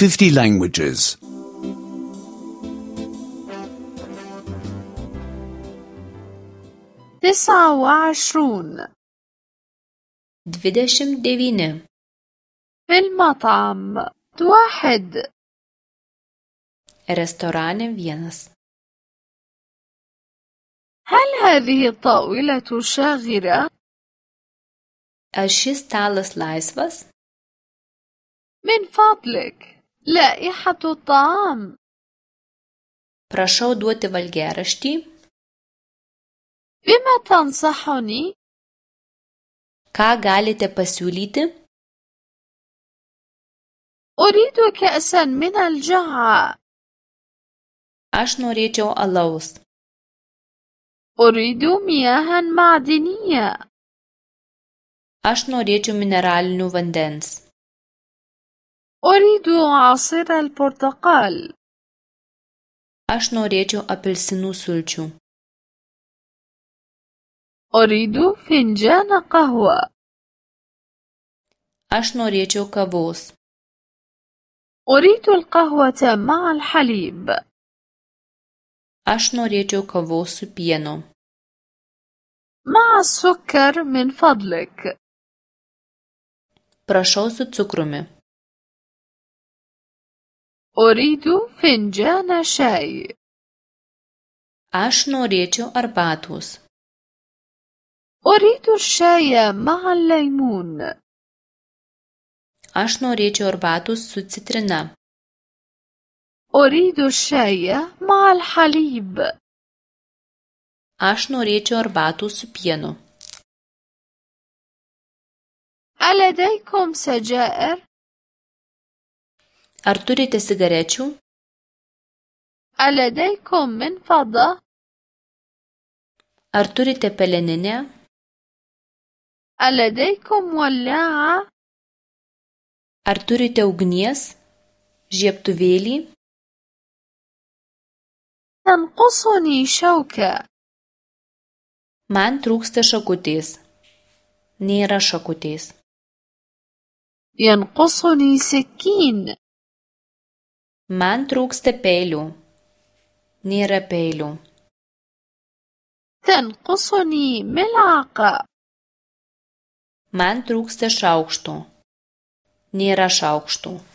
50 languages. 29 29 في المطعم 1 restorane 1 هل هذه الطاولة شاغرة؟ Ar šis stalas laisvas? من فضلك لائحة الطعام. Prašau duoti valgiaraštį. بما تنصحني؟ Ką galite pasiūlyti? أريد كأسا من الجعة. Aš norėčiau alaus. أريد مياه معدنية. Aš norėčiau mineralinių vandens. أريد عصير البرتقال. Aš norėčiau apelsinų sulčių. أريد فنجان قهوة. Aš norėčiau kavos. أريد القهوة مع الحليب. Aš norėčiau kavos su pienu. مع السكر من فضلك. Prašau su cukrumi. أريد فنجان شاي. Aš norėčiau arbatos. أريد الشاي مع الليمون. Aš norėčiau arbatos su citrina. أريد الشاي مع الحليب. Aš norėčiau arbatos su pienu. ألديكم سجائر؟ Ar turite cigarečių? ألديكم منفضة؟ Ar turite peleninę? ألديكم ولاعة؟ Ar turite ugnies žiebtuvėlį? تنقصني شوكة. Man trūksta šakutės. Nėra šakutės. ينقصني سكين. Man trūksta peilių. Nėra peilių. تنقصني ملعقة. Man trūksta šaukštų. Nėra šaukštų.